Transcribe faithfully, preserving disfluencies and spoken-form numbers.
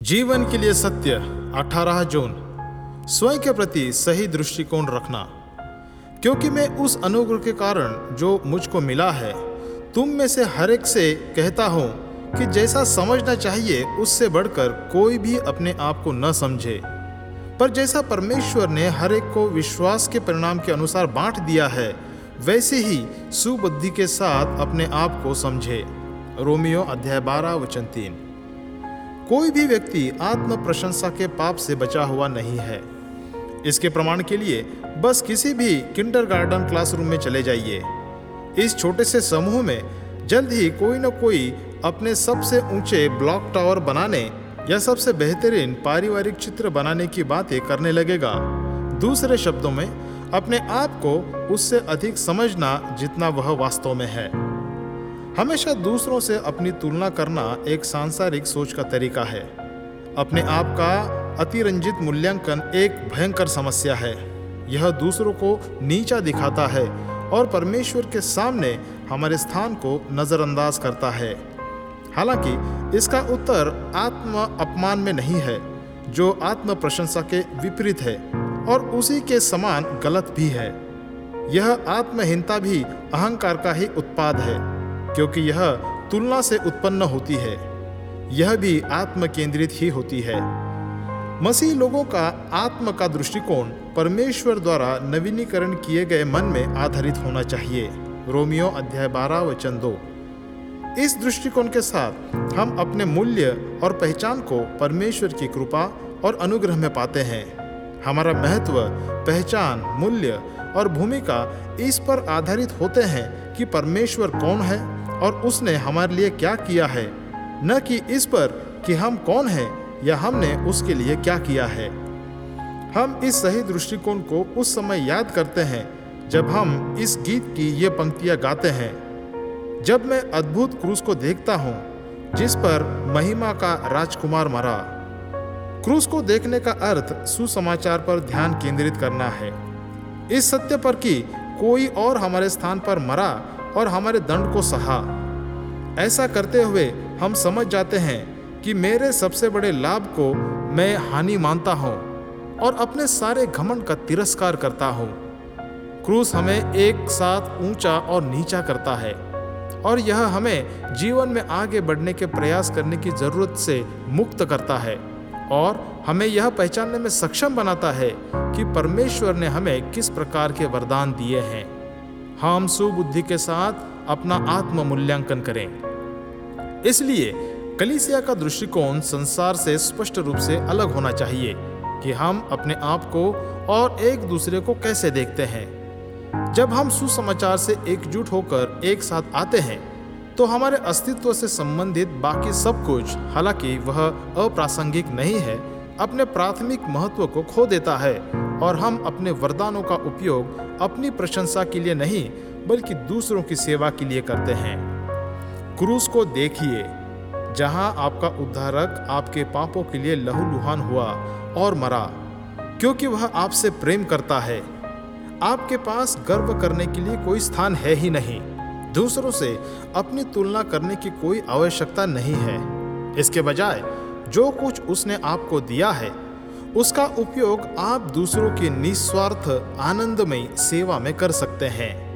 जीवन के लिए सत्य अठारह जून। स्वयं के प्रति सही दृष्टिकोण रखना, क्योंकि मैं उस अनुग्रह के कारण जो मुझको मिला है तुम में से हर एक से कहता हूँ कि जैसा समझना चाहिए उससे बढ़कर कोई भी अपने आप को न समझे, पर जैसा परमेश्वर ने हर एक को विश्वास के परिणाम के अनुसार बांट दिया है वैसे ही सुबुद्धि के साथ अपने आप को समझे। रोमियो अध्याय बारह वचन तीन। कोई भी व्यक्ति आत्म प्रशंसा के पाप से बचा हुआ नहीं है। इसके प्रमाण के लिए बस किसी भी किंडरगार्टन क्लासरूम में चले जाइए। इस छोटे से समूह में जल्द ही कोई न कोई अपने सबसे ऊंचे ब्लॉक टावर बनाने या सबसे बेहतरीन पारिवारिक चित्र बनाने की बातें करने लगेगा। दूसरे शब्दों में, अपने आप को उससे अधिक समझना जितना वह वास्तव में है। हमेशा दूसरों से अपनी तुलना करना एक सांसारिक सोच का तरीका है। अपने आप का अतिरंजित मूल्यांकन एक भयंकर समस्या है। यह दूसरों को नीचा दिखाता है और परमेश्वर के सामने हमारे स्थान को नजरअंदाज करता है। हालांकि इसका उत्तर आत्म अपमान में नहीं है, जो आत्म प्रशंसा के विपरीत है और उसी के समान गलत भी है। यह आत्महीनता भी अहंकार का ही उत्पाद है, क्योंकि यह तुलना से उत्पन्न होती है। यह भी आत्म केंद्रित ही होती है। मसीह लोगों का आत्म का दृष्टिकोण परमेश्वर द्वारा नवीनीकरण किए गए मन में आधारित होना चाहिए। रोमियो अध्याय बारह वचन दो। इस दृष्टिकोण के साथ हम अपने मूल्य और पहचान को परमेश्वर की कृपा और अनुग्रह में पाते हैं। हमारा महत्व, पहचान, मूल्य और भूमिका इस पर आधारित होते हैं कि परमेश्वर कौन है और उसने हमारे लिए क्या किया है, न कि इस पर कि हम कौन हैं या हमने उसके लिए क्या किया है। हम इस सही दृष्टिकोण को उस समय याद करते हैं जब हम इस गीत की ये पंक्तियां गाते हैं। जब मैं अद्भुत क्रूस को देखता हूँ जिस पर महिमा का राजकुमार मरा। क्रूस को देखने का अर्थ सुसमाचार पर ध्यान केंद्रित करना है, इस सत्य पर कि कोई और हमारे स्थान पर मरा और हमारे दंड को सहा। ऐसा करते हुए हम समझ जाते हैं कि मेरे सबसे बड़े लाभ को मैं हानि मानता हूँ और अपने सारे घमंड का तिरस्कार करता हूँ। क्रूस हमें एक साथ ऊंचा और नीचा करता है और यह हमें जीवन में आगे बढ़ने के प्रयास करने की जरूरत से मुक्त करता है और हमें यह पहचानने में सक्षम बनाता है कि परमेश्वर ने हमें किस प्रकार के वरदान दिए हैं। हम सुबुद्धि के साथ अपना आत्म मूल्यांकन करें। इसलिए कलीसिया का दृष्टिकोण संसार से स्पष्ट रूप से अलग होना चाहिए कि हम अपने आप को और एक दूसरे को कैसे देखते हैं। जब हम सुसमाचार से एकजुट होकर एक साथ आते हैं तो हमारे अस्तित्व से संबंधित बाकी सब कुछ, हालांकि वह अप्रासंगिक नहीं है, अपने प्राथमिक महत्व को खो देता है और हम अपने वरदानों का उपयोग अपनी प्रशंसा के लिए नहीं बल्कि दूसरों की सेवा के लिए करते हैं। क्रूस को देखिए, जहां आपका उद्धारक आपके पापों के लिए लहूलुहान हुआ और मरा, क्योंकि वह आपसे प्रेम करता है। आपके पास गर्व करने के लिए कोई स्थान है ही नहीं। दूसरों से अपनी तुलना करने की कोई आवश्यकता नहीं है। इसके बजाय जो कुछ उसने आपको दिया है उसका उपयोग आप दूसरों की निस्वार्थ आनंदमयी सेवा में कर सकते हैं।